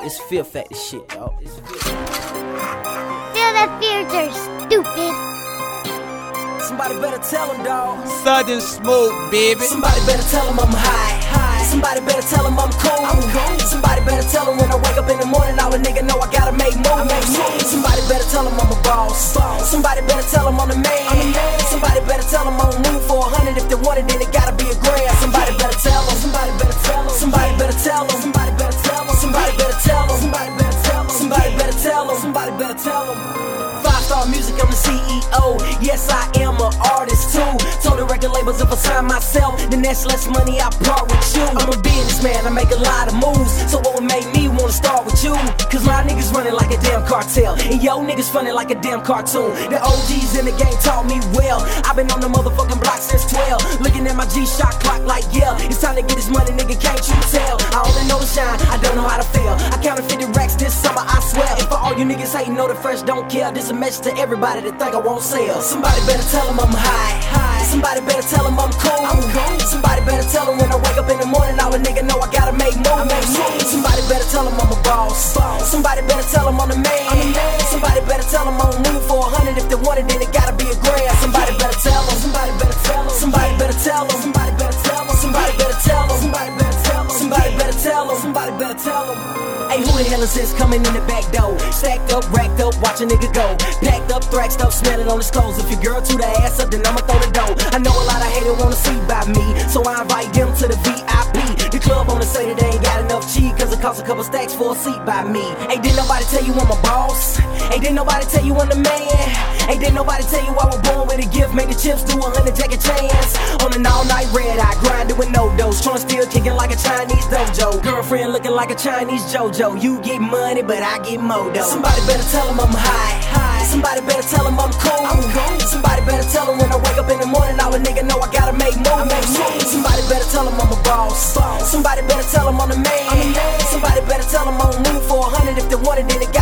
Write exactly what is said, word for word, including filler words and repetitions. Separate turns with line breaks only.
It's Fear Factor shit, dog.
Feel the future, stupid.
Somebody better tell him, dog.
Southern Smoke, baby.
Somebody better tell him I'm high. high. Somebody better tell him I'm cool. I'm cool. Somebody better tell him when I wake up in the morning, all a nigga know I gotta make moves. Somebody better tell him I'm a boss. Somebody better tell him I'm the man. Somebody better tell him I'm move for a hundred. If they want it, then it gotta be a grand. Somebody better tell him. Somebody better tell him. Somebody better tell him. Somebody better tell him. Somebody better tell him. Somebody better tell him. Somebody better tell him. Somebody better tell him. Five Star Music, I'm the C E O. Yes, I am an artist too. Told the record labels if I sign myself, then that's less money I part with you. I'm a businessman, I make a lot of moves. So what would make me wanna start with you? Cause my niggas running like a damn cartel, and yo niggas funny like a damn cartoon. The O Gs in the game taught me well. I've been on the motherfucking block since twelve. Looking at my G-Shock clock like yeah, it's time to get this money, nigga, can't you tell? I only know the shine, I don't know how to fail. I counted fifty racks this summer, I swear. And for all you niggas hating, know the fresh don't care. This a message to everybody that think I won't sell. Somebody better tell them I'm high. high. Somebody better tell them I'm cool. I'm cool. Somebody better tell them when I wake up in the morning, all a nigga know I gotta make moves. Somebody better tell them I'm a boss. Somebody better tell them I'm the man. Somebody better tell them I'm move for a hundred. If they want it, then it gotta be a grand. Somebody better tell them. Somebody better tell them. Somebody better tell them. Somebody better tell them. Somebody better tell them. Somebody better tell them. Somebody better tell them. Somebody better tell them. Hey, who the hell is this coming in the back door? Stacked up, racked up, watch a nigga go. Packed up, thrashed up, smelling on his clothes. If your girl to the ass up, then I'ma throw the dough. I know a lot of haters wanna see by me, so I invite them to the V I P. The club wanna say that they ain't got enough cheese, cause it costs a couple stacks for a seat by me. Hey, didn't nobody tell you I'm a boss? Hey, didn't nobody tell you I'm the man? Hey, didn't nobody tell you I was born with a gift? Made the chips do a hundred jacket chance. On an all-night red eye, grinding with no dose. Trying still kicking like a Chinese dojo. Girlfriend looking like a Chinese JoJo. You get money, but I get mo dough. Somebody better tell them I'm high. high. Somebody better tell them I'm cool. I'm cool. Somebody better tell them when I wake up in the morning, all a nigga know I gotta make moves. Somebody better tell them I'm a boss. Somebody better tell them I'm the man. Somebody better tell them I'm move for a hundred. If they want it, then it